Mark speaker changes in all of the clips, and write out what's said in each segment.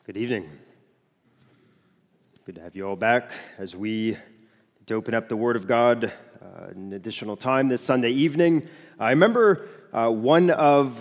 Speaker 1: Good evening. Good to have you all back as we open up the Word of God an additional time this Sunday evening. I remember one of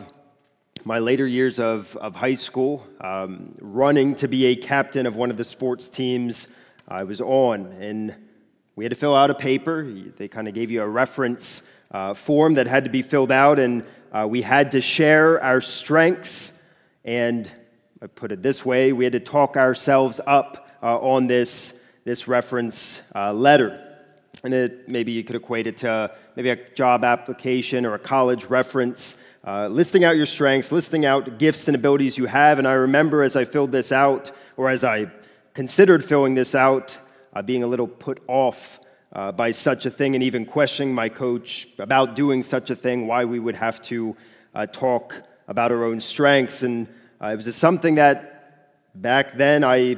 Speaker 1: my later years of high school running to be a captain of one of the sports teams I was on, and we had to fill out a paper. They kind of gave you a reference form that had to be filled out, and we had to share our strengths, and I put it this way, we had to talk ourselves up on this reference letter. And maybe you could equate it to maybe a job application or a college reference, listing out your strengths, listing out gifts and abilities you have. And I remember as I filled this out, or as I considered filling this out, being a little put off by such a thing and even questioning my coach about doing such a thing, why we would have to talk about our own strengths. And it was something that back then I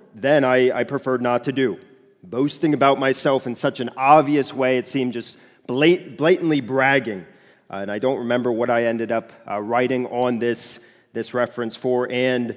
Speaker 1: preferred not to do. Boasting about myself in such an obvious way, it seemed just blatantly bragging. And I don't remember what I ended up writing on this reference for, and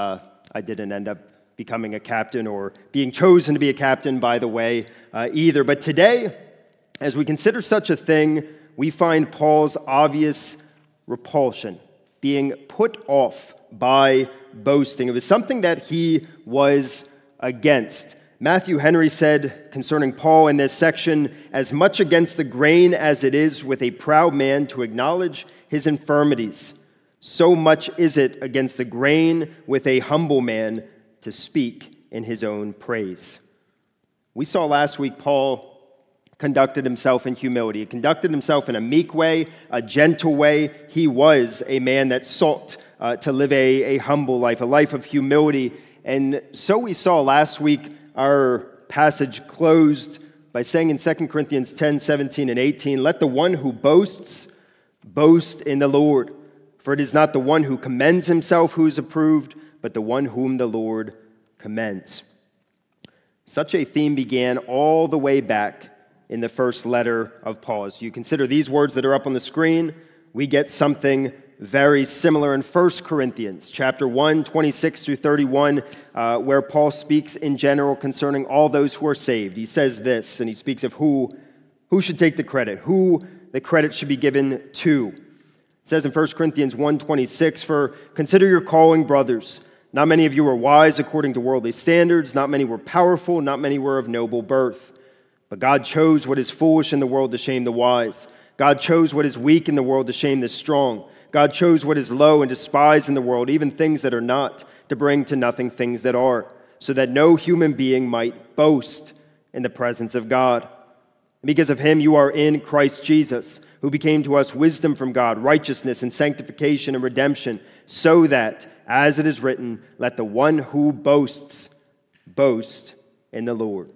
Speaker 1: I didn't end up becoming a captain or being chosen to be a captain, by the way, either. But today, as we consider such a thing, we find Paul's obvious repulsion, being put off by boasting. It was something that he was against. Matthew Henry said concerning Paul in this section, "As much against the grain as it is with a proud man to acknowledge his infirmities, so much is it against the grain with a humble man to speak in his own praise." We saw last week Paul conducted himself in humility. He conducted himself in a meek way, a gentle way. He was a man that sought to live a humble life, a life of humility. And so we saw last week our passage closed by saying in 2 Corinthians 10, 17, and 18, "Let the one who boasts, boast in the Lord. For it is not the one who commends himself who is approved, but the one whom the Lord commends." Such a theme began all the way back in the first letter of Paul. As you consider these words that are up on the screen, we get something very similar in 1 Corinthians chapter 1, 26 through 31, where Paul speaks in general concerning all those who are saved. He says this, and he speaks of who should take the credit, who the credit should be given to. It says in 1 Corinthians 1:26, "For consider your calling, brothers. Not many of you were wise according to worldly standards, not many were powerful, not many were of noble birth. But God chose what is foolish in the world to shame the wise. God chose what is weak in the world to shame the strong. God chose what is low and despised in the world, even things that are not, to bring to nothing things that are, so that no human being might boast in the presence of God. And because of him you are in Christ Jesus, who became to us wisdom from God, righteousness and sanctification and redemption, so that, as it is written, let the one who boasts, boast in the Lord."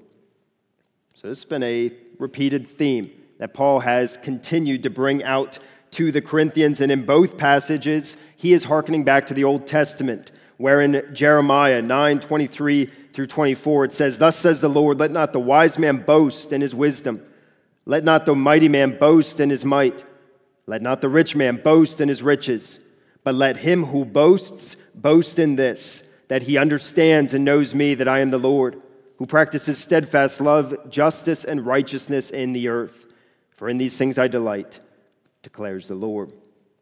Speaker 1: So this has been a repeated theme that Paul has continued to bring out to the Corinthians, and in both passages, he is hearkening back to the Old Testament, where in Jeremiah 9:23 through 24, it says, "Thus says the Lord, let not the wise man boast in his wisdom. Let not the mighty man boast in his might. Let not the rich man boast in his riches. But let him who boasts boast in this, that he understands and knows me, that I am the Lord, who practices steadfast love, justice, and righteousness in the earth. For in these things I delight, declares the Lord."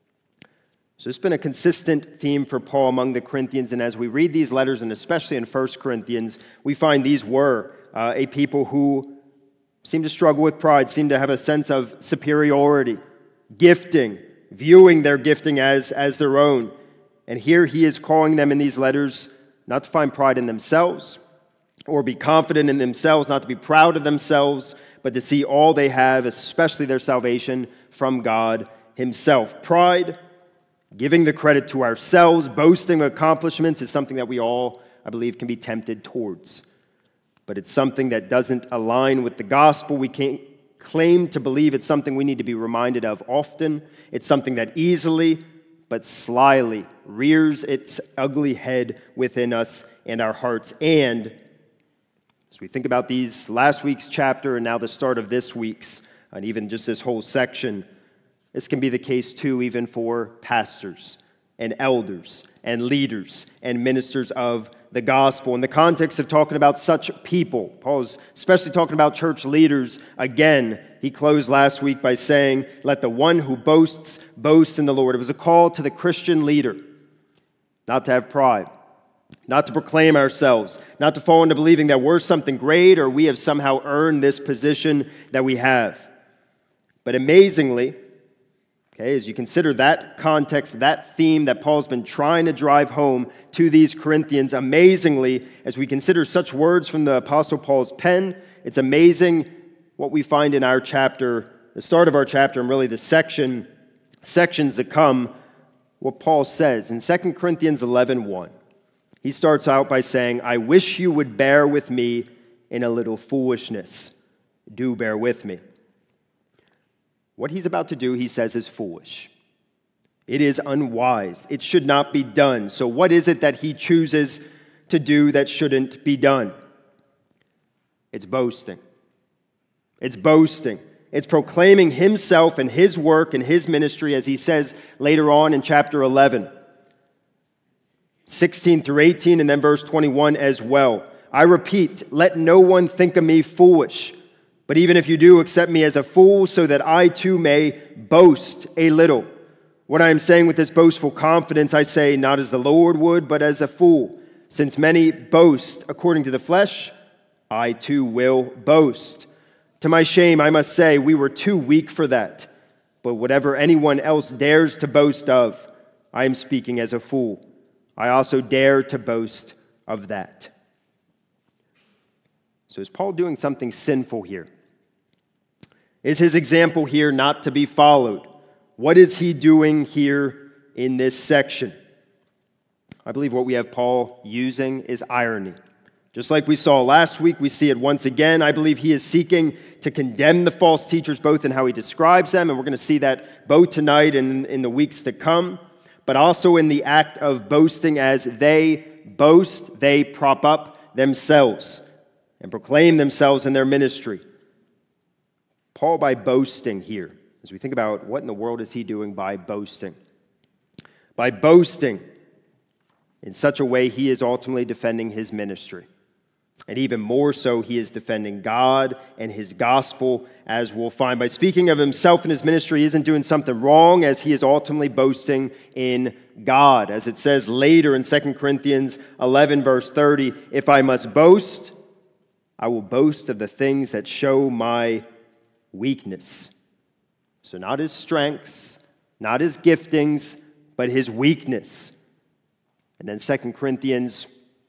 Speaker 1: So it's been a consistent theme for Paul among the Corinthians, and as we read these letters, and especially in 1 Corinthians, we find these were a people who seem to struggle with pride, seem to have a sense of superiority, gifting, viewing their gifting as their own. And here he is calling them in these letters not to find pride in themselves or be confident in themselves, not to be proud of themselves, but to see all they have, especially their salvation, from God himself. Pride, giving the credit to ourselves, boasting accomplishments is something that we all, I believe, can be tempted towards. But it's something that doesn't align with the gospel. We can't claim to believe it's something we need to be reminded of often. It's something that easily but slyly rears its ugly head within us and our hearts. And as we think about these last week's chapter and now the start of this week's, and even just this whole section, this can be the case too even for pastors. and elders and leaders and ministers of the gospel. In the context of talking about such people, Paul's especially talking about church leaders. Again, he closed last week by saying, let the one who boasts boast in the Lord. It was a call to the Christian leader not to have pride, not to proclaim ourselves, not to fall into believing that we're something great or we have somehow earned this position that we have. But amazingly, as you consider that context, that theme that Paul's been trying to drive home to these Corinthians, amazingly, as we consider such words from the Apostle Paul's pen, it's amazing what we find in our chapter, the start of our chapter, and really the sections that come, what Paul says. In 2 Corinthians 11:1, he starts out by saying, I wish you would bear with me in a little foolishness. Do bear with me. What he's about to do, he says, is foolish. It is unwise. It should not be done. So what is it that he chooses to do that shouldn't be done? It's boasting. It's boasting. It's proclaiming himself and his work and his ministry, as he says later on in chapter 11, 16 through 18, and then verse 21 as well. I repeat, let no one think of me foolish. But even if you do, accept me as a fool, so that I too may boast a little. What I am saying with this boastful confidence, I say not as the Lord would, but as a fool. Since many boast according to the flesh, I too will boast. To my shame, I must say, we were too weak for that. But whatever anyone else dares to boast of, I am speaking as a fool. I also dare to boast of that. So is Paul doing something sinful here? Is his example here not to be followed? What is he doing here in this section? I believe what we have Paul using is irony. Just like we saw last week, we see it once again. I believe he is seeking to condemn the false teachers, both in how he describes them, and we're going to see that both tonight and in the weeks to come, but also in the act of boasting. As they boast, they prop up themselves and proclaim themselves in their ministry. Paul, by boasting here, as we think about what in the world is he doing by boasting? By boasting in such a way, he is ultimately defending his ministry. And even more so, he is defending God and his gospel, as we'll find. By speaking of himself and his ministry, he isn't doing something wrong, as he is ultimately boasting in God. As it says later in 2 Corinthians 11, verse 30, if I must boast, I will boast of the things that show my weakness. So not his strengths, not his giftings, but his weakness. And then 2 Corinthians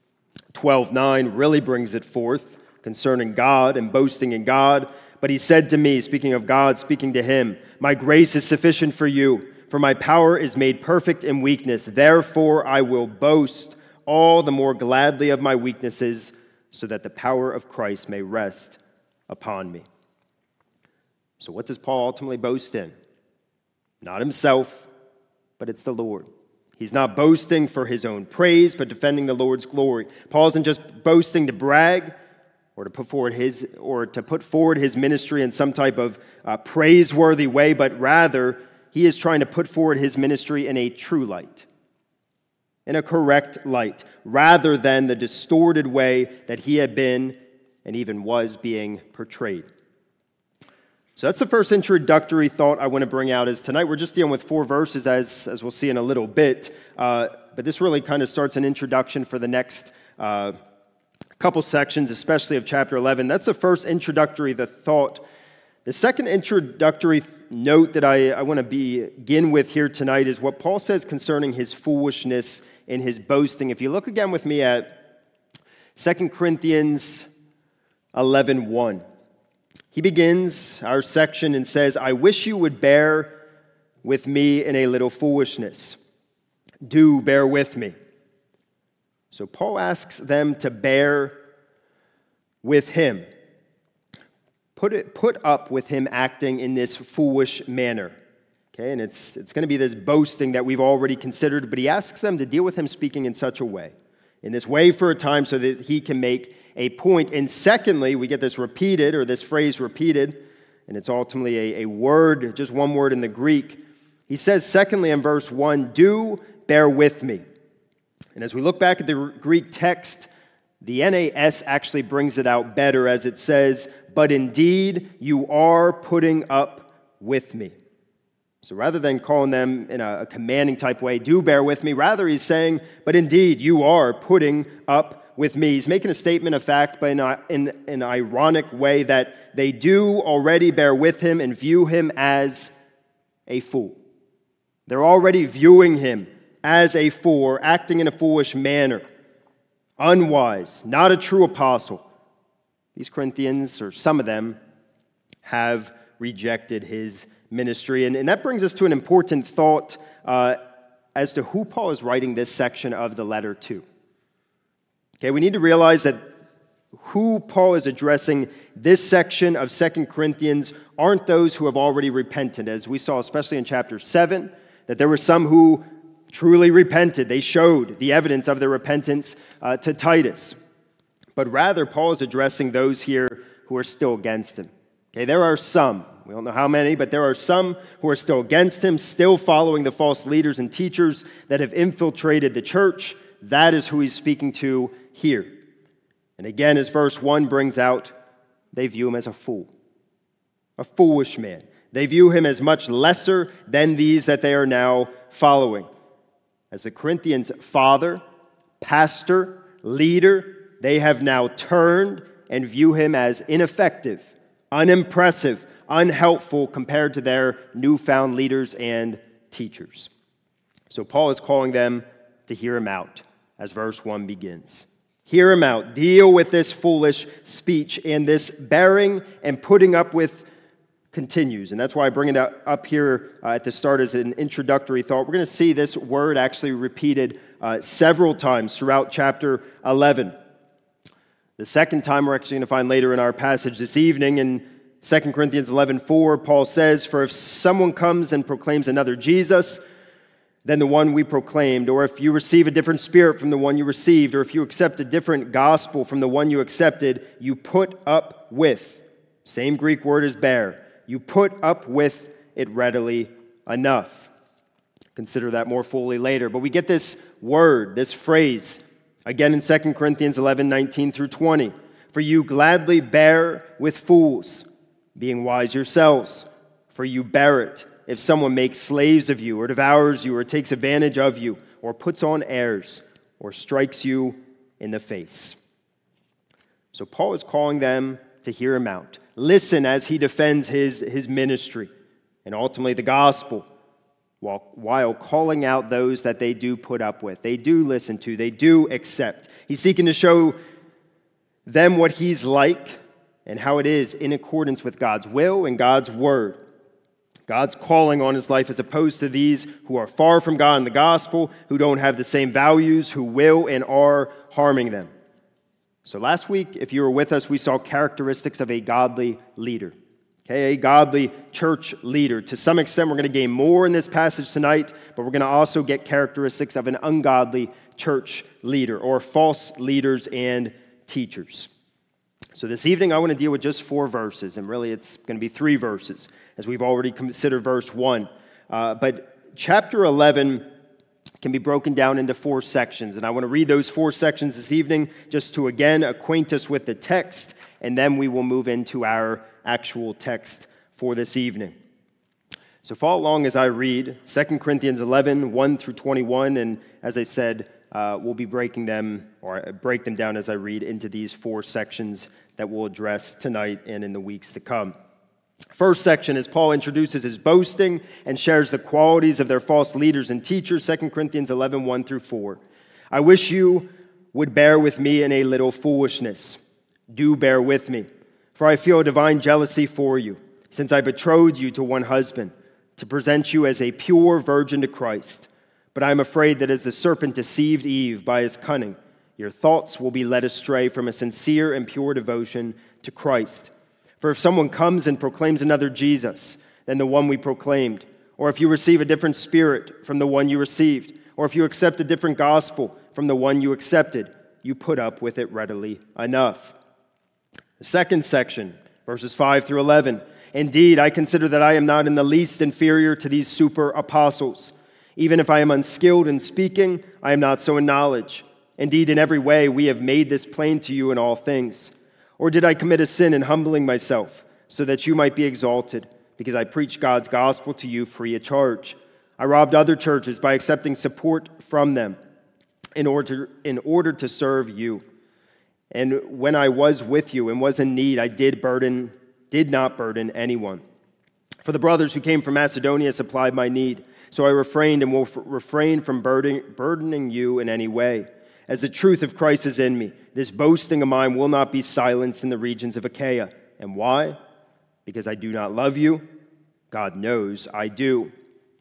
Speaker 1: 12:9 really brings it forth concerning God and boasting in God. But he said to me, speaking of God, speaking to him, my grace is sufficient for you, for my power is made perfect in weakness. Therefore I will boast all the more gladly of my weaknesses, so that the power of Christ may rest upon me. So what does Paul ultimately boast in? Not himself, but it's the Lord. He's not boasting for his own praise, but defending the Lord's glory. Paul isn't just boasting to brag or to put forward his ministry in some type of praiseworthy way, but rather he is trying to put forward his ministry in a true light, in a correct light, rather than the distorted way that he had been and even was being portrayed. So that's the first introductory thought I want to bring out. Is tonight we're just dealing with 4 verses, as we'll see in a little bit. But this really kind of starts an introduction for the next couple sections, especially of chapter 11. That's the first introductory thought. The second introductory note that I want to begin with here tonight is what Paul says concerning his foolishness in his boasting. If you look again with me at 2 Corinthians 11:1. He begins our section and says, I wish you would bear with me in a little foolishness. Do bear with me. So Paul asks them to bear with him. Put up with him acting in this foolish manner. Okay, and it's going to be this boasting that we've already considered, but he asks them to deal with him speaking in such a way, in this way for a time, so that he can make a point. And secondly, we get this repeated, or this phrase repeated, and it's ultimately a word, just one word in the Greek. He says, secondly, in verse 1, do bear with me. And as we look back at the Greek text, the NAS actually brings it out better as it says, but indeed you are putting up with me. So rather than calling them in a commanding type way, do bear with me, rather he's saying, but indeed you are putting up with me. He's making a statement of fact, but in an ironic way that they do already bear with him and view him as a fool. They're already viewing him as a fool, or acting in a foolish manner, unwise, not a true apostle. These Corinthians, or some of them, have rejected his ministry. And that brings us to an important thought as to who Paul is writing this section of the letter to. Okay, we need to realize that who Paul is addressing this section of 2 Corinthians aren't those who have already repented, as we saw especially in chapter 7, that there were some who truly repented. They showed the evidence of their repentance to Titus. But rather, Paul is addressing those here who are still against him. Okay, there are some, we don't know how many, but there are some who are still against him, still following the false leaders and teachers that have infiltrated the church. That is who he's speaking to here. And again, as verse 1 brings out, they view him as a fool, a foolish man. They view him as much lesser than these that they are now following. As the Corinthians' father, pastor, leader, they have now turned and view him as ineffective, unimpressive, unhelpful compared to their newfound leaders and teachers. So Paul is calling them to hear him out, as verse 1 begins. Hear him out. Deal with this foolish speech, and this bearing and putting up with continues. And that's why I bring it up here at the start as an introductory thought. We're going to see this word actually repeated several times throughout chapter 11. The second time we're actually going to find later in our passage this evening in 2 Corinthians 11:4, Paul says, "For if someone comes and proclaims another Jesus than the one we proclaimed, or if you receive a different spirit from the one you received, or if you accept a different gospel from the one you accepted, you put up with," same Greek word as bear, "you put up with it readily enough." Consider that more fully later. But we get this word, this phrase, again in 2 Corinthians 11:19 through 20. "For you gladly bear with fools, being wise yourselves. For you bear it, if someone makes slaves of you, or devours you, or takes advantage of you, or puts on airs, or strikes you in the face." So Paul is calling them to hear him out. Listen as he defends his ministry and ultimately the gospel, while calling out those that they do put up with, they do listen to, they do accept. He's seeking to show them what he's like and how it is in accordance with God's will and God's word. God's calling on his life as opposed to these who are far from God in the gospel, who don't have the same values, who will and are harming them. So last week, if you were with us, we saw characteristics of a godly leader. Okay, a godly church leader. To some extent, we're going to gain more in this passage tonight, but we're going to also get characteristics of an ungodly church leader, or false leaders and teachers. So this evening, I want to deal with just 4 verses, and really it's going to be 3 verses, as we've already considered verse 1. But chapter 11 can be broken down into 4 sections, and I want to read those 4 sections this evening just to, again, acquaint us with the text, and then we will move into our actual text for this evening. So follow along as I read 2 Corinthians 11, 1 through 21, and as I said, we'll be breaking them, or break them down as I read into these 4 sections that we'll address tonight and in the weeks to come. First section is Paul introduces his boasting and shares the qualities of their false leaders and teachers, 2 Corinthians 11, 1 through 4. "I wish you would bear with me in a little foolishness. Do bear with me, for I feel a divine jealousy for you, since I betrothed you to one husband, to present you as a pure virgin to Christ. But I am afraid that as the serpent deceived Eve by his cunning, your thoughts will be led astray from a sincere and pure devotion to Christ. For if someone comes and proclaims another Jesus than the one we proclaimed, or if you receive a different spirit from the one you received, or if you accept a different gospel from the one you accepted, you put up with it readily enough." The second section, verses 5 through 11. "Indeed, I consider that I am not in the least inferior to these super apostles. Even if I am unskilled in speaking, I am not so in knowledge. Indeed, in every way we have made this plain to you in all things. Or did I commit a sin in humbling myself, so that you might be exalted, because I preached God's gospel to you free of charge? I robbed other churches by accepting support from them in order to serve you. And when I was with you and was in need, I did not burden anyone. For the brothers who came from Macedonia supplied my need, so I refrained and will refrain from burdening you in any way. As the truth of Christ is in me, this boasting of mine will not be silenced in the regions of Achaia. And why? Because I do not love you? God knows I do.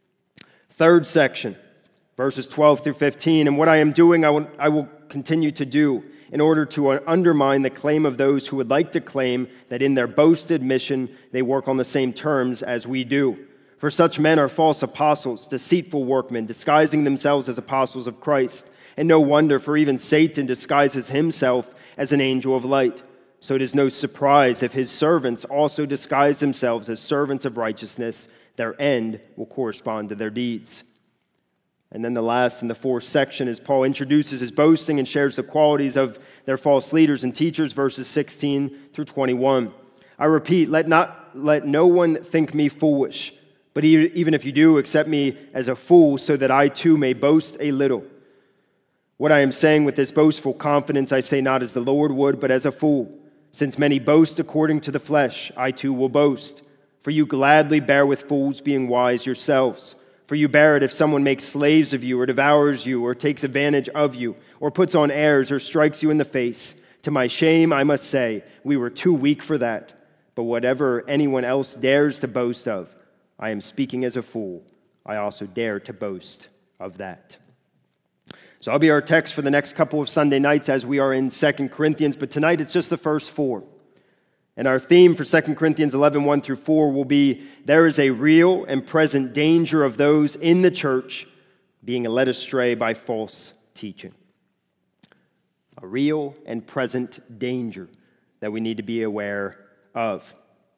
Speaker 1: Third section, verses 12 through 15. And what I am doing, I will continue to do in order to undermine the claim of those who would like to claim that in their boasted mission they work on the same terms as we do. For such men are false apostles, deceitful workmen, disguising themselves as apostles of Christ. And no wonder, for even Satan disguises himself as an angel of light. So it is no surprise if his servants also disguise themselves as servants of righteousness. Their end will correspond to their deeds. And then the last in the fourth section is Paul introduces his boasting and shares the qualities of their false leaders and teachers, verses 16 through 21. I repeat, let no one think me foolish, but even if you do, accept me as a fool, so that I too may boast a little. What I am saying with this boastful confidence, I say not as the Lord would, but as a fool. Since many boast according to the flesh, I too will boast. For you gladly bear with fools, being wise yourselves. For you bear it if someone makes slaves of you, or devours you, or takes advantage of you, or puts on airs, or strikes you in the face. To my shame, I must say, we were too weak for that. But whatever anyone else dares to boast of, I am speaking as a fool. I also dare to boast of that. So I'll be our text for the next couple of Sunday nights as we are in 2 Corinthians, but tonight it's just the first four. And our theme for 2 Corinthians 11, 1 through 4 will be, there is a real and present danger of those in the church being led astray by false teaching. A real and present danger that we need to be aware of.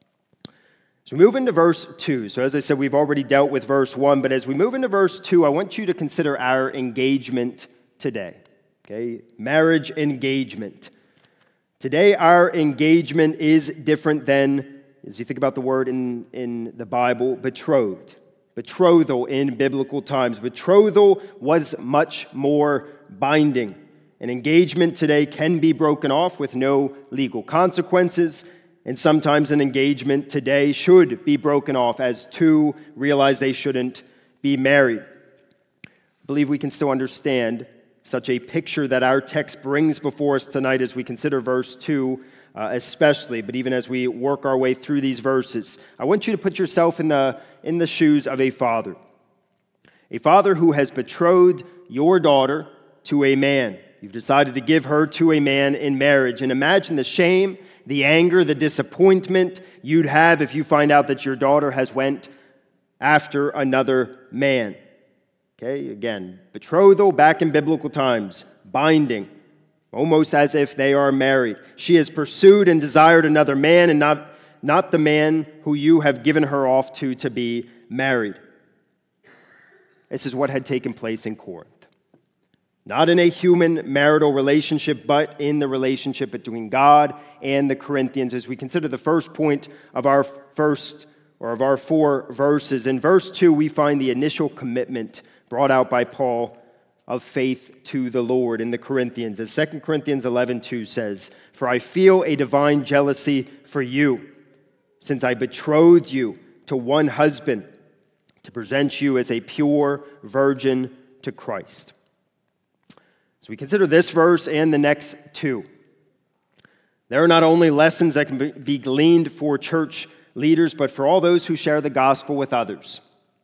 Speaker 1: So we move into verse 2. So as I said, we've already dealt with verse 1, but as we move into verse 2, I want you to consider our engagement today. Okay, marriage engagement. Today, our engagement is different than, as you think about the word in the Bible, betrothed. Betrothal in biblical times. Betrothal was much more binding. An engagement today can be broken off with no legal consequences. And sometimes an engagement today should be broken off as two realize they shouldn't be married. I believe we can still understand such a picture that our text brings before us tonight as we consider verse 2 especially, but even as we work our way through these verses. I want you to put yourself in the shoes of a father. A father who has betrothed your daughter to a man. You've decided to give her to a man in marriage. And imagine the shame, the anger, the disappointment you'd have if you find out that your daughter has went after another man. Okay, again, betrothal back in biblical times, binding, almost as if they are married. She has pursued and desired another man and not the man who you have given her off to be married. This is what had taken place in Corinth. Not in a human marital relationship, but in the relationship between God and the Corinthians. As we consider the first point of our four verses, in verse 2 we find the initial commitment brought out by Paul of faith to the Lord in the Corinthians. As 2 Corinthians 11:2 says, "For I feel a divine jealousy for you, since I betrothed you to one husband to present you as a pure virgin to Christ." So we consider this verse and the next two. There are not only lessons that can be gleaned for church leaders, but for all those who share the gospel with others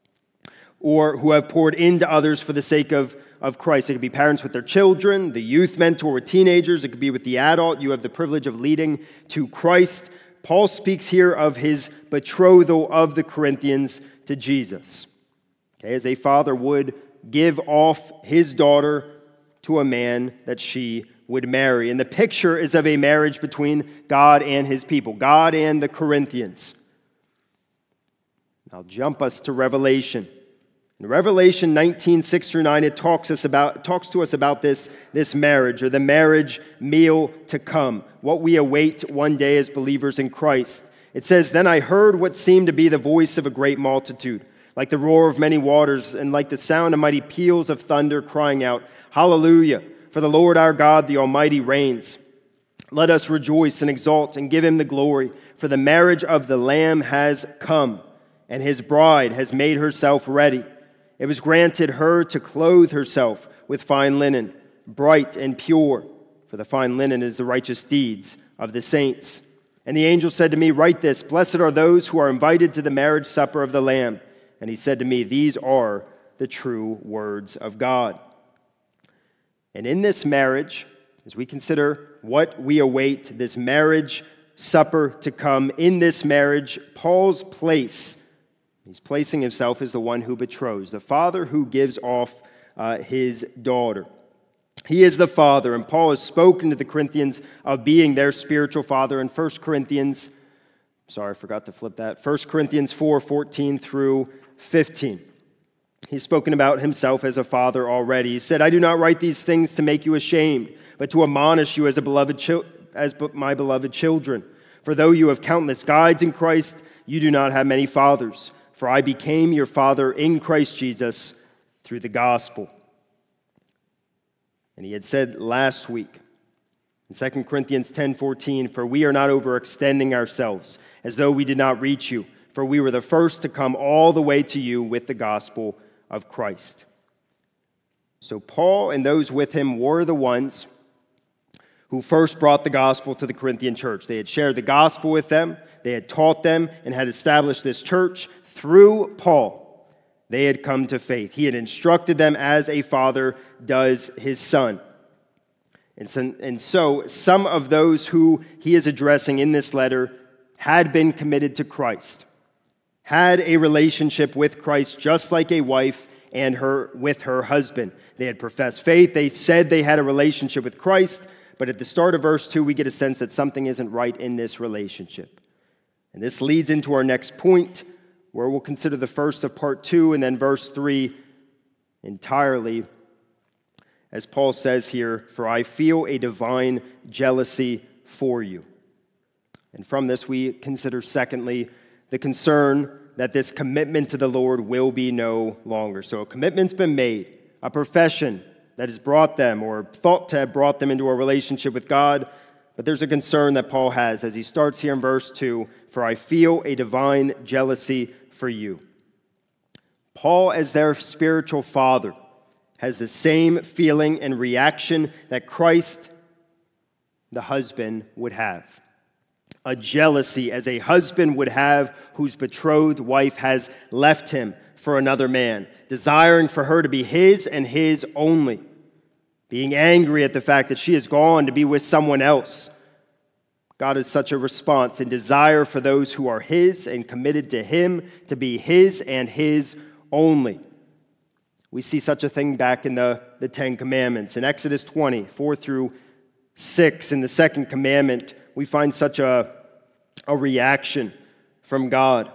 Speaker 1: or who have poured into others for the sake of Christ. It could be parents with their children, the youth mentor with teenagers. It could be with the adult you have the privilege of leading to Christ. Paul speaks here of his betrothal of the Corinthians to Jesus. Okay, as a father would give off his daughter to a man that she would marry. And the picture is of a marriage between God and his people, God and the Corinthians. I'll jump us to Revelation. In Revelation 19, 6-9, it talks to us about this marriage, or the marriage meal to come, what we await one day as believers in Christ. It says, "Then I heard what seemed to be the voice of a great multitude, like the roar of many waters, and like the sound of mighty peals of thunder, crying out, 'Hallelujah! For the Lord our God, the Almighty, reigns. Let us rejoice and exult and give him the glory, for the marriage of the Lamb has come, and his bride has made herself ready. It was granted her to clothe herself with fine linen, bright and pure, for the fine linen is the righteous deeds of the saints.' And the angel said to me, 'Write this, blessed are those who are invited to the marriage supper of the Lamb.' And he said to me, 'These are the true words of God.'" And in this marriage, as we consider what we await, this marriage supper to come, in this marriage, Paul's place, he's placing himself as the one who betroths, the father who gives off his daughter. He is the father, and Paul has spoken to the Corinthians of being their spiritual father in 1 Corinthians 4, 14 through 15. He's spoken about himself as a father already. He said, "I do not write these things to make you ashamed, but to admonish you as my beloved children. For though you have countless guides in Christ, you do not have many fathers. For I became your father in Christ Jesus through the gospel." And he had said last week in 2 Corinthians 10:14, "For we are not overextending ourselves as though we did not reach you, for we were the first to come all the way to you with the gospel of Christ." So Paul and those with him were the ones who first brought the gospel to the Corinthian church. They had shared the gospel with them, they had taught them, and had established this church. Through Paul, they had come to faith. He had instructed them as a father does his son. And so some of those who he is addressing in this letter had been committed to Christ, had a relationship with Christ just like a wife and with her husband. They had professed faith. They said they had a relationship with Christ, but at the start of verse 2, we get a sense that something isn't right in this relationship. And this leads into our next point, where we'll consider the first of part 2 and then verse 3 entirely. As Paul says here, "For I feel a divine jealousy for you." And from this we consider, secondly, the concern that this commitment to the Lord will be no longer. So a commitment's been made, a profession that has brought them or thought to have brought them into a relationship with God. But there's a concern that Paul has as he starts here in verse 2, "For I feel a divine jealousy for you." Paul, as their spiritual father, has the same feeling and reaction that Christ, the husband, would have. A jealousy as a husband would have whose betrothed wife has left him for another man, desiring for her to be his and his only, being angry at the fact that she has gone to be with someone else. God has such a response and desire for those who are his and committed to him to be his and his only. We see such a thing back in the Ten Commandments. In Exodus 20, 4 through 6, in the second commandment, we find such a reaction from God.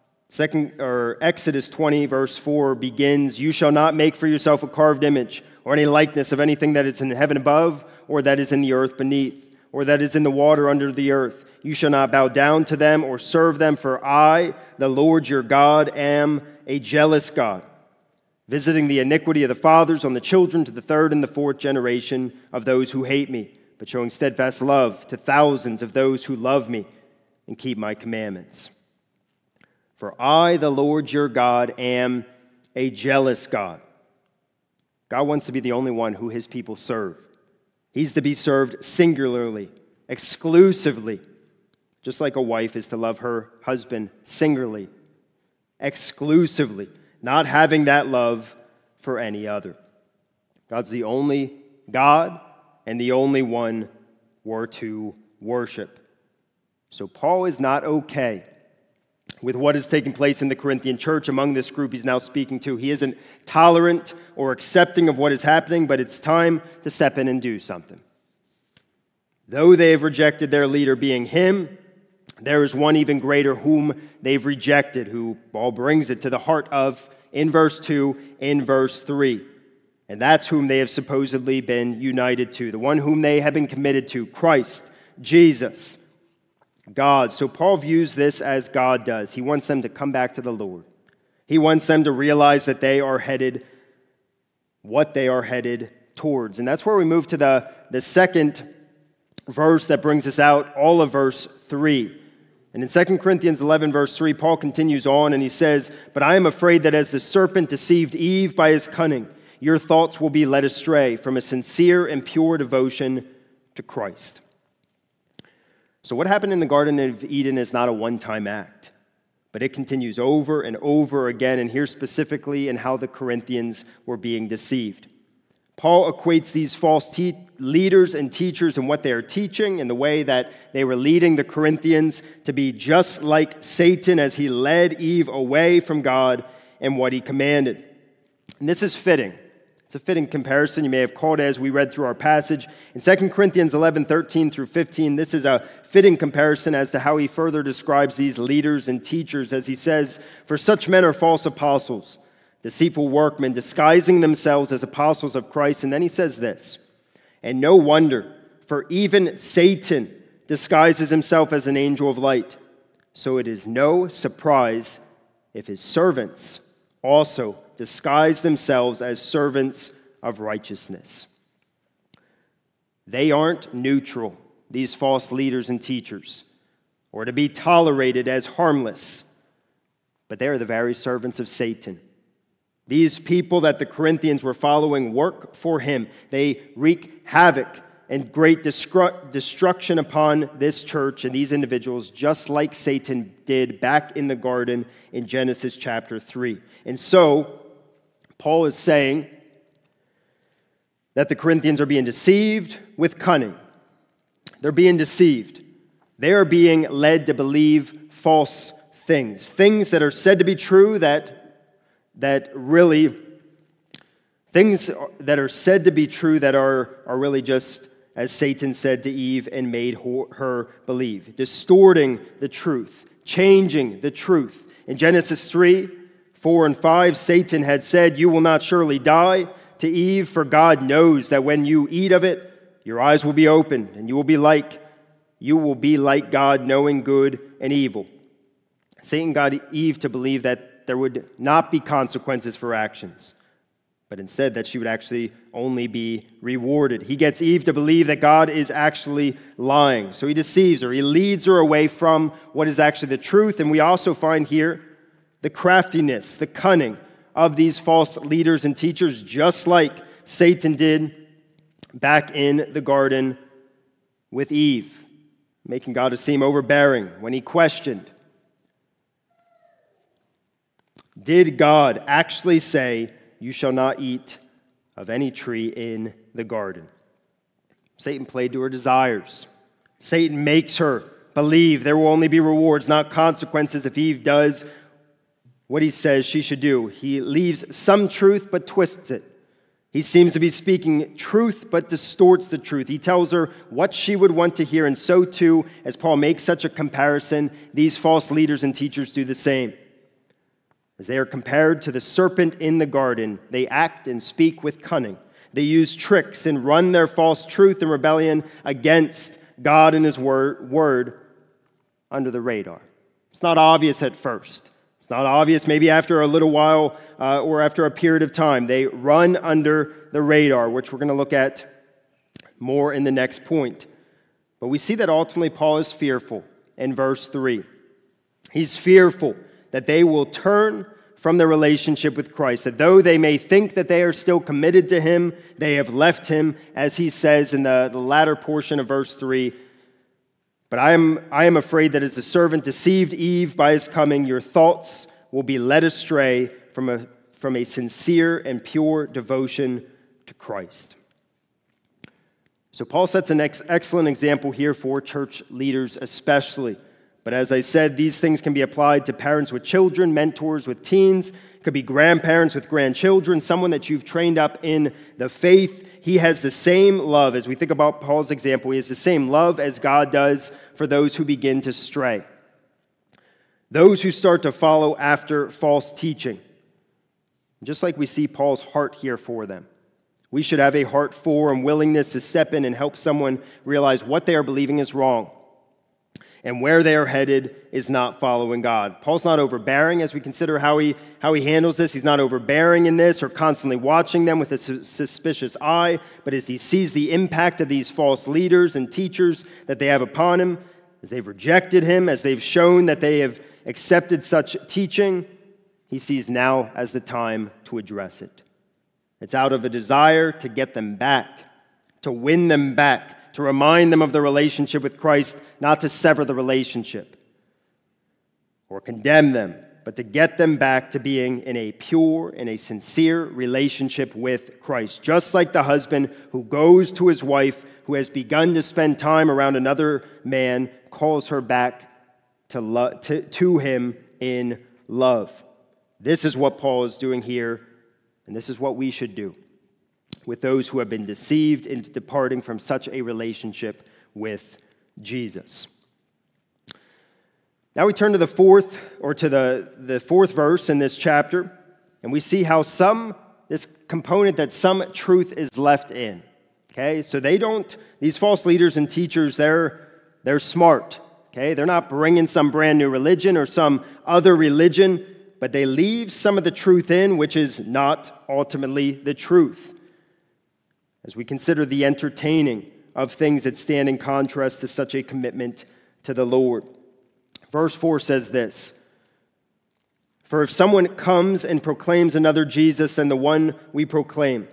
Speaker 1: Exodus 20, verse 4 begins, "You shall not make for yourself a carved image or any likeness of anything that is in heaven above, or that is in the earth beneath, or that is in the water under the earth. You shall not bow down to them or serve them, for I, the Lord your God, am a jealous God, visiting the iniquity of the fathers on the children to the third and the fourth generation of those who hate me, but showing steadfast love to thousands of those who love me and keep my commandments. For I, the Lord your God, am a jealous God." God wants to be the only one who his people serve. He's to be served singularly, exclusively, just like a wife is to love her husband singularly, exclusively, not having that love for any other. God's the only God and the only one we're to worship. So Paul is not okay with what is taking place in the Corinthian church among this group he's now speaking to. He isn't tolerant or accepting of what is happening, but it's time to step in and do something. Though they have rejected their leader being him, there is one even greater whom they've rejected, who Paul brings it to the heart of in verse 2, in verse 3. And that's whom they have supposedly been united to, the one whom they have been committed to, Christ, Jesus, God. So Paul views this as God does. He wants them to come back to the Lord. He wants them to realize that they are headed, what they are headed towards. And that's where we move to the second verse that brings us out, all of verse 3. And in 2 Corinthians 11, verse 3, Paul continues on and he says, "But I am afraid that as the serpent deceived Eve by his cunning, your thoughts will be led astray from a sincere and pure devotion to Christ." So what happened in the Garden of Eden is not a one-time act, but it continues over and over again, and here specifically in how the Corinthians were being deceived. Paul equates these false leaders and teachers and what they are teaching and the way that they were leading the Corinthians to be just like Satan as he led Eve away from God and what he commanded. And this is fitting. It's a fitting comparison. You may have caught it as we read through our passage. In 2 Corinthians 11, 13 through 15, this is a fitting comparison as to how he further describes these leaders and teachers as he says, "For such men are false apostles, deceitful workmen, disguising themselves as apostles of Christ." And then he says this, "And no wonder, for even Satan disguises himself as an angel of light. So it is no surprise if his servants also disguise themselves as servants of righteousness." They aren't neutral, these false leaders and teachers, or to be tolerated as harmless, but they are the very servants of Satan. These people that the Corinthians were following work for him. They wreak havoc and great destruction upon this church and these individuals, just like Satan did back in the garden in Genesis chapter 3. And so, Paul is saying that the Corinthians are being deceived with cunning. They're being deceived. They are being led to believe false things. Things that are said to be true things that are said to be true that are really just as Satan said to Eve and made her believe. Distorting the truth, changing the truth. In Genesis 3, 4 and 5, Satan had said, "You will not surely die," to Eve, "for God knows that when you eat of it, your eyes will be opened, and you will be like God, knowing good and evil." Satan got Eve to believe that there would not be consequences for actions, but instead that she would actually only be rewarded. He gets Eve to believe that God is actually lying. So he deceives her. He leads her away from what is actually the truth. And we also find here the craftiness, the cunning of these false leaders and teachers, just like Satan did back in the garden with Eve, making God seem overbearing when he questioned, did God actually say, "You shall not eat of any tree in the garden"? Satan played to her desires. Satan makes her believe there will only be rewards, not consequences, if Eve does what he says she should do. He leaves some truth but twists it. He seems to be speaking truth but distorts the truth. He tells her what she would want to hear, and so too, as Paul makes such a comparison, these false leaders and teachers do the same. As they are compared to the serpent in the garden, they act and speak with cunning. They use tricks and run their false truth and rebellion against God and his word under the radar. It's not obvious at first. It's not obvious maybe after a little while or after a period of time. They run under the radar, which we're going to look at more in the next point. But we see that ultimately Paul is fearful in verse 3. He's fearful that they will turn from their relationship with Christ, that though they may think that they are still committed to him, they have left him, as he says in the latter portion of verse 3. But I am afraid that as the servant deceived Eve by his coming, your thoughts will be led astray from a sincere and pure devotion to Christ. So Paul sets an excellent example here for church leaders especially. But as I said, these things can be applied to parents with children, mentors with teens, could be grandparents with grandchildren, someone that you've trained up in the faith. He has the same love, as we think about Paul's example, he has the same love as God does for those who begin to stray. Those who start to follow after false teaching. Just like we see Paul's heart here for them, we should have a heart for and willingness to step in and help someone realize what they are believing is wrong and where they are headed is not following God. Paul's not overbearing as we consider how he handles this. He's not overbearing in this or constantly watching them with a suspicious eye, but as he sees the impact of these false leaders and teachers that they have upon him, as they've rejected him, as they've shown that they have accepted such teaching, he sees now as the time to address it. It's out of a desire to get them back, to win them back, to remind them of the relationship with Christ, not to sever the relationship or condemn them, but to get them back to being in a pure and a sincere relationship with Christ. Just like the husband who goes to his wife who has begun to spend time around another man, calls her back to him in love. This is what Paul is doing here, and this is what we should do with those who have been deceived into departing from such a relationship with Jesus. Now we turn to the fourth verse in this chapter, and we see how this component that some truth is left in. Okay, so these false leaders and teachers, they're smart. Okay, they're not bringing some brand new religion or some other religion, but they leave some of the truth in, which is not ultimately the truth. As we consider the entertaining of things that stand in contrast to such a commitment to the Lord. Verse 4 says this: "For if someone comes and proclaims another Jesus than the one we proclaimed,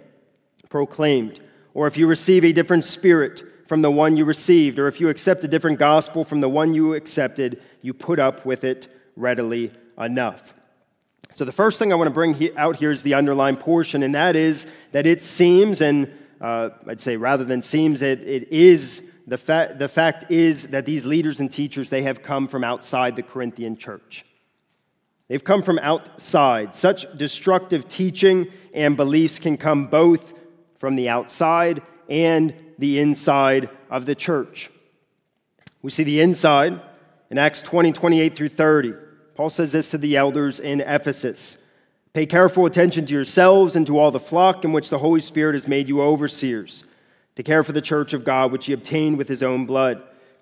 Speaker 1: or if you receive a different spirit from the one you received, or if you accept a different gospel from the one you accepted, you put up with it readily enough." So the first thing I want to bring out here is the underlined portion, and that is that it seems, and I'd say rather than seems, it is, the fact is that these leaders and teachers, they have come from outside the Corinthian church. They've come from outside. Such destructive teaching and beliefs can come both from the outside and the inside of the church. We see the inside in Acts 20, 28 through 30. Paul says this to the elders in Ephesus: "Pay careful attention to yourselves and to all the flock in which the Holy Spirit has made you overseers, to care for the church of God, which he obtained with his own blood.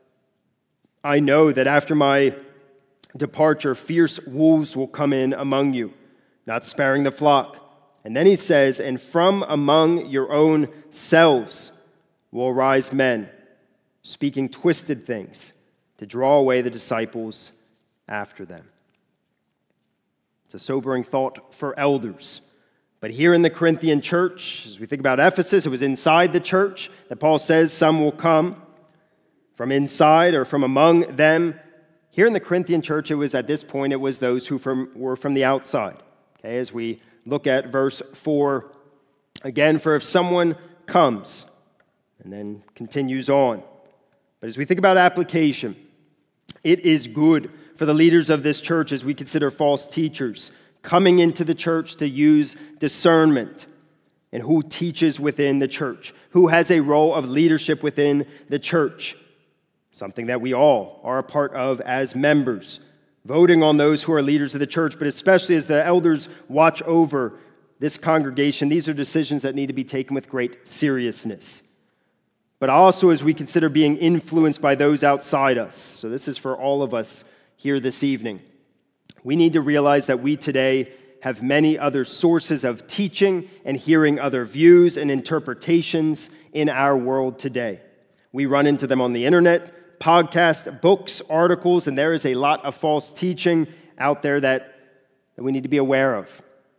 Speaker 1: I know that after my departure, fierce wolves will come in among you, not sparing the flock." And then he says, "And from among your own selves will arise men, speaking twisted things, to draw away the disciples after them." It's a sobering thought for elders. But here in the Corinthian church, as we think about Ephesus, it was inside the church that Paul says some will come from inside or from among them. Here in the Corinthian church, it was at this point, it was those who were from the outside. Okay, as we look at verse 4, again, "For if someone comes," and then continues on. But as we think about application, it is good for the leaders of this church, as we consider false teachers coming into the church, to use discernment and who teaches within the church, who has a role of leadership within the church, something that we all are a part of as members, voting on those who are leaders of the church, but especially as the elders watch over this congregation, these are decisions that need to be taken with great seriousness. But also as we consider being influenced by those outside us, so this is for all of us here this evening, we need to realize that we today have many other sources of teaching and hearing other views and interpretations in our world today. We run into them on the internet, podcasts, books, articles, and there is a lot of false teaching out there that we need to be aware of.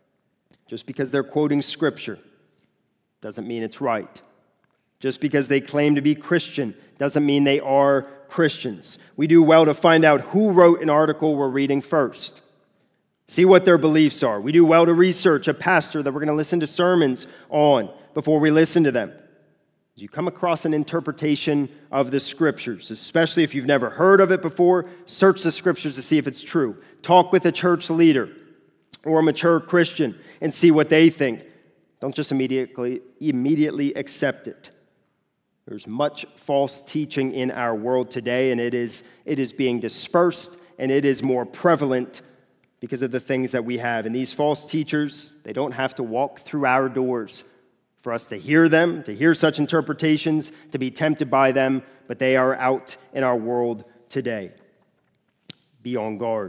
Speaker 1: Just because they're quoting Scripture doesn't mean it's right. Just because they claim to be Christian doesn't mean they are Christians. We do well to find out who wrote an article we're reading first. See what their beliefs are. We do well to research a pastor that we're going to listen to sermons on before we listen to them. As you come across an interpretation of the Scriptures, especially if you've never heard of it before, search the Scriptures to see if it's true. Talk with a church leader or a mature Christian and see what they think. Don't just immediately accept it. There's much false teaching in our world today, and it is being dispersed, and it is more prevalent because of the things that we have. And these false teachers, they don't have to walk through our doors for us to hear them, to hear such interpretations, to be tempted by them, but they are out in our world today. Be on guard.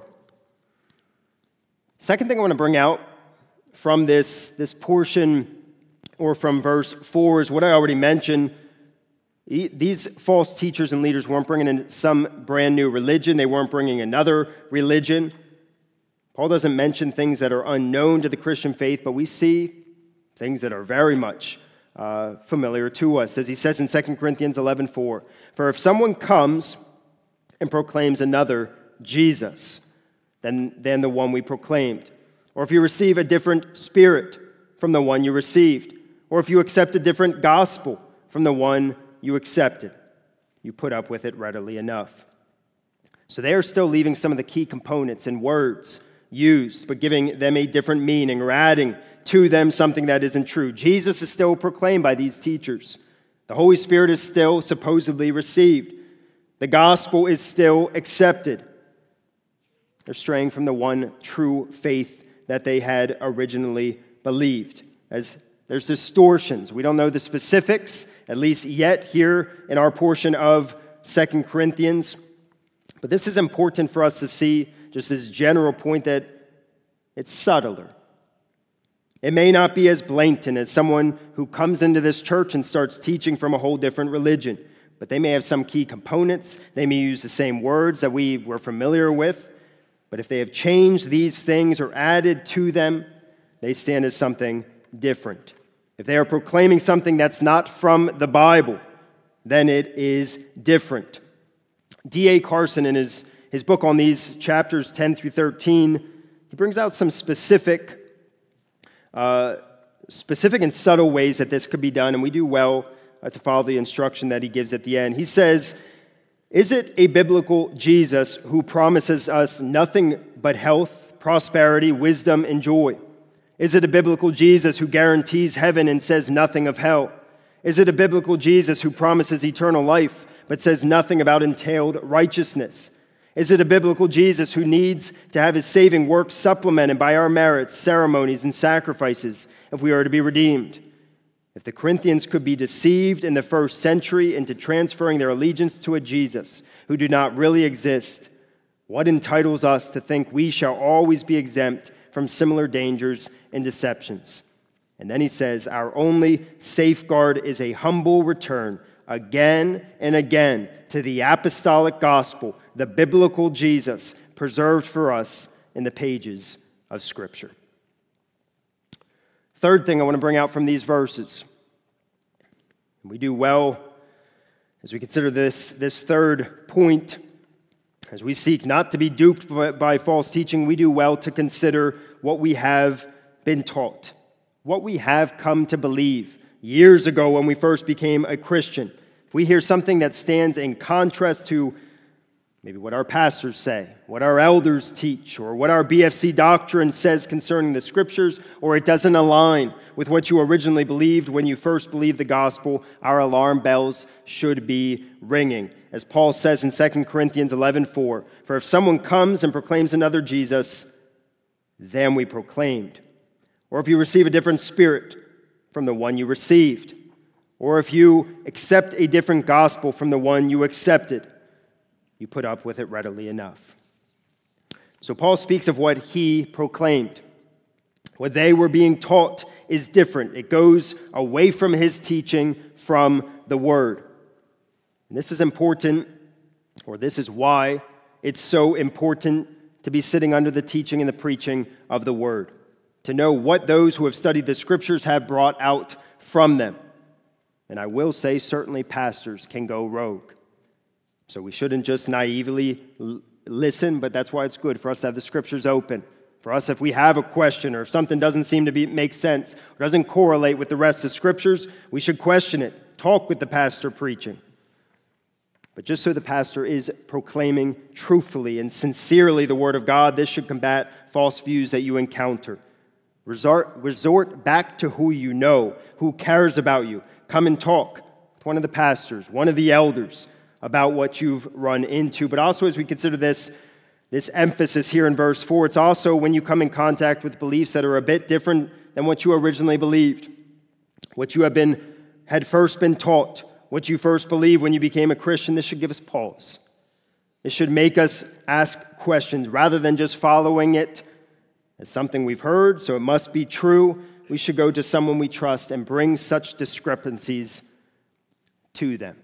Speaker 1: Second thing I want to bring out from this portion, or from verse 4, is what I already mentioned. These false teachers and leaders weren't bringing in some brand new religion. They weren't bringing another religion. Paul doesn't mention things that are unknown to the Christian faith, but we see things that are very much familiar to us. As he says in 2 Corinthians 11:4, "For if someone comes and proclaims another Jesus than the one we proclaimed, or if you receive a different spirit from the one you received, or if you accept a different gospel from the one you accepted, you put up with it readily enough." So they are still leaving some of the key components and words used, but giving them a different meaning, or adding to them something that isn't true. Jesus is still proclaimed by these teachers. The Holy Spirit is still supposedly received. The gospel is still accepted. They're straying from the one true faith that they had originally believed. As there's distortions. We don't know the specifics, at least yet here in our portion of 2 Corinthians. But this is important for us to see, just this general point, that it's subtler. It may not be as blatant as someone who comes into this church and starts teaching from a whole different religion, but they may have some key components. They may use the same words that we were familiar with, but if they have changed these things or added to them, they stand as something different. If they are proclaiming something that's not from the Bible, then it is different. D.A. Carson, in his book on these chapters 10 through 13, he brings out some specific and subtle ways that this could be done, and we do well to follow the instruction that he gives at the end. He says, "Is it a biblical Jesus who promises us nothing but health, prosperity, wisdom, and joy? Is it a biblical Jesus who guarantees heaven and says nothing of hell? Is it a biblical Jesus who promises eternal life but says nothing about entailed righteousness? Is it a biblical Jesus who needs to have his saving work supplemented by our merits, ceremonies, and sacrifices if we are to be redeemed?" If the Corinthians could be deceived in the first century into transferring their allegiance to a Jesus who did not really exist, what entitles us to think we shall always be exempt from similar dangers and deceptions? And then he says, "Our only safeguard is a humble return again and again to the apostolic gospel, the biblical Jesus preserved for us in the pages of Scripture." Third thing I want to bring out from these verses, and we do well as we consider this third point, as we seek not to be duped by false teaching, we do well to consider what we have been taught, what we have come to believe years ago when we first became a Christian. If we hear something that stands in contrast to maybe what our pastors say, what our elders teach, or what our BFC doctrine says concerning the Scriptures, or it doesn't align with what you originally believed when you first believed the gospel, our alarm bells should be ringing. As Paul says in 2 Corinthians 11:4, "For if someone comes and proclaims another Jesus than we proclaimed, or if you receive a different spirit from the one you received, or if you accept a different gospel from the one you accepted, you put up with it readily enough." So Paul speaks of what he proclaimed. What they were being taught is different. It goes away from his teaching from the Word. And this is important, or this is why it's so important to be sitting under the teaching and the preaching of the Word, to know what those who have studied the Scriptures have brought out from them. And I will say, certainly pastors can go rogue. So we shouldn't just naively listen, but that's why it's good for us to have the Scriptures open. For us, if we have a question or if something doesn't seem to make sense or doesn't correlate with the rest of the Scriptures, we should question it, talk with the pastor preaching. But just so the pastor is proclaiming truthfully and sincerely the Word of God, this should combat false views that you encounter. Resort back to who you know, who cares about you. Come and talk with one of the pastors, one of the elders, about what you've run into. But also, as we consider this This emphasis here in verse 4, it's also when you come in contact with beliefs that are a bit different than what you originally believed, what you had first been taught, what you first believed when you became a Christian. This should give us pause. It should make us ask questions rather than just following it as something we've heard, so it must be true. We should go to someone we trust and bring such discrepancies to them.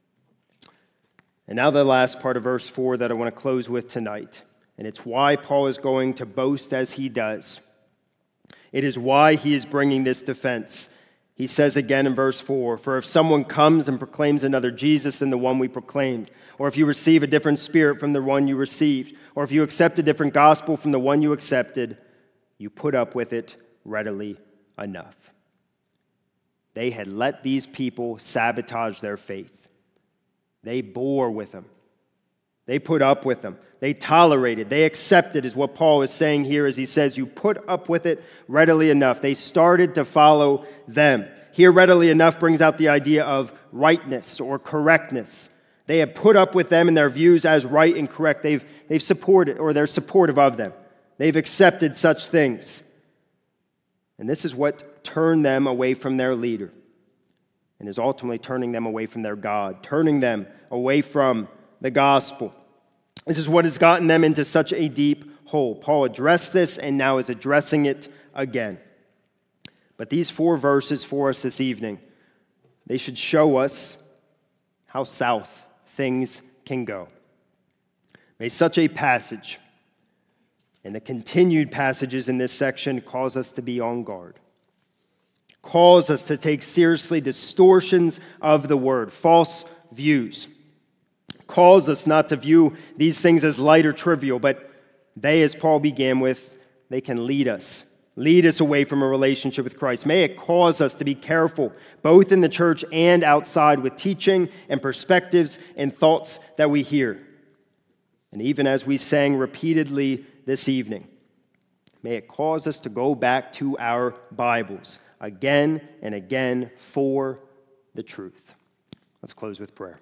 Speaker 1: And now the last part of verse 4 that I want to close with tonight, and it's why Paul is going to boast as he does. It is why he is bringing this defense. He says again in verse 4, "For if someone comes and proclaims another Jesus than the one we proclaimed, or if you receive a different spirit from the one you received, or if you accept a different gospel from the one you accepted, you put up with it readily enough." They had let these people sabotage their faith. They bore with them. They put up with them. They tolerated. They accepted, is what Paul is saying here as he says, you put up with it readily enough. They started to follow them. Here, readily enough brings out the idea of rightness or correctness. They have put up with them and their views as right and correct. They've supported, or they're supportive of them. They've accepted such things. And this is what turned them away from their leader and is ultimately turning them away from their God, turning them away from the gospel. This is what has gotten them into such a deep hole. Paul addressed this and now is addressing it again. But these 4 verses for us this evening, they should show us how south things can go. May such a passage and the continued passages in this section cause us to be on guard. Cause us to take seriously distortions of the word, false views. Calls us not to view these things as light or trivial, but they, as Paul began with, they can lead us away from a relationship with Christ. May it cause us to be careful, both in the church and outside, with teaching and perspectives and thoughts that we hear. And even as we sang repeatedly this evening, may it cause us to go back to our Bibles again and again for the truth. Let's close with prayer.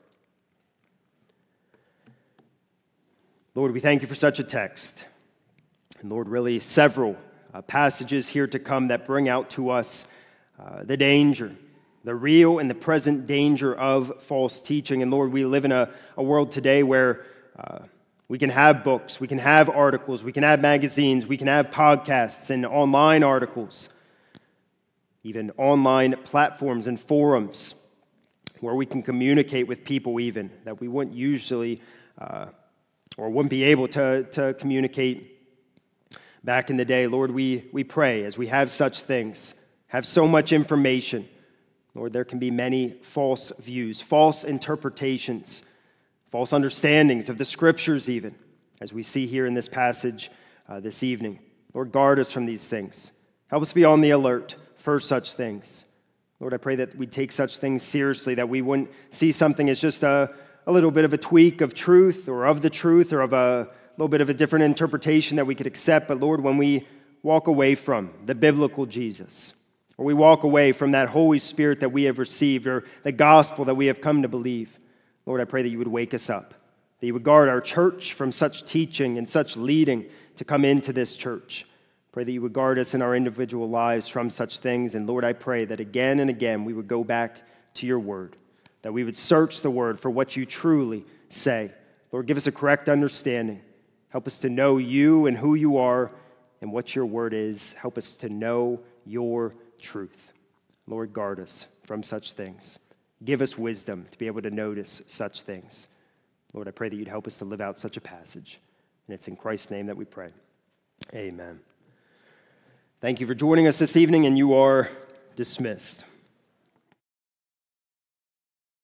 Speaker 1: Lord, we thank you for such a text. And Lord, really several passages here to come that bring out to us the danger, the real and the present danger of false teaching. And Lord, we live in a world today where we can have books, we can have articles, we can have magazines, we can have podcasts and online articles, even online platforms and forums where we can communicate with people even that we wouldn't usually or wouldn't be able to communicate back in the day. Lord, we pray as we have such things, have so much information, Lord, there can be many false views, false interpretations, false understandings of the Scriptures even, as we see here in this passage this evening. Lord, guard us from these things. Help us be on the alert for such things. Lord, I pray that we take such things seriously, that we wouldn't see something as just a little bit of a tweak of truth or of the truth or of a little bit of a different interpretation that we could accept. But Lord, when we walk away from the biblical Jesus, or we walk away from that Holy Spirit that we have received, or the gospel that we have come to believe, Lord, I pray that you would wake us up, that you would guard our church from such teaching and such leading to come into this church. Pray that you would guard us in our individual lives from such things. And Lord, I pray that again and again we would go back to your word, that we would search the word for what you truly say. Lord, give us a correct understanding. Help us to know you and who you are and what your word is. Help us to know your truth. Lord, guard us from such things. Give us wisdom to be able to notice such things. Lord, I pray that you'd help us to live out such a passage. And it's in Christ's name that we pray. Amen. Thank you for joining us this evening, and you are dismissed.